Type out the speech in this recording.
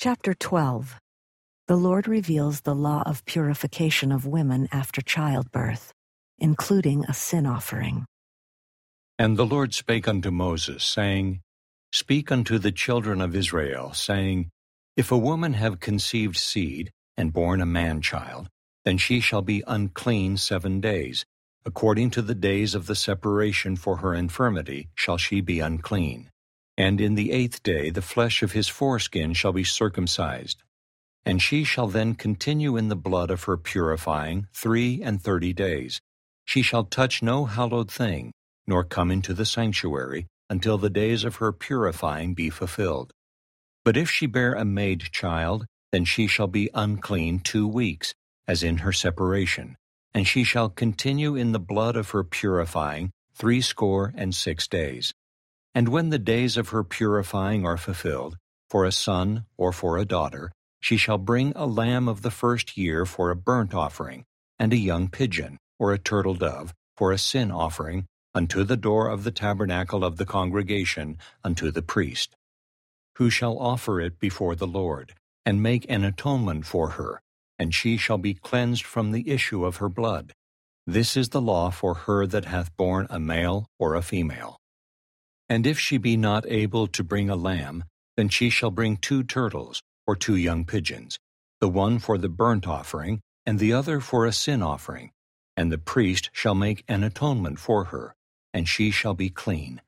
Chapter 12. The Lord reveals the law of purification of women after childbirth, including a sin offering. And the Lord spake unto Moses, saying, Speak unto the children of Israel, saying, If a woman have conceived seed, and born a man-child, then she shall be unclean 7 days. According to the days of the separation for her infirmity shall she be unclean. And in the 8th day the flesh of his foreskin shall be circumcised. And she shall then continue in the blood of her purifying 33 days. She shall touch no hallowed thing, nor come into the sanctuary, until the days of her purifying be fulfilled. But if she bear a maid child, then she shall be unclean 2 weeks, as in her separation, and she shall continue in the blood of her purifying 66 days. And when the days of her purifying are fulfilled, for a son or for a daughter, she shall bring a lamb of the first year for a burnt offering, and a young pigeon, or a turtle dove, for a sin offering, unto the door of the tabernacle of the congregation, unto the priest, who shall offer it before the Lord, and make an atonement for her, and she shall be cleansed from the issue of her blood. This is the law for her that hath borne a male or a female. And if she be not able to bring a lamb, then she shall bring 2 turtles, or 2 young pigeons, the one for the burnt offering, and the other for a sin offering. And the priest shall make an atonement for her, and she shall be clean.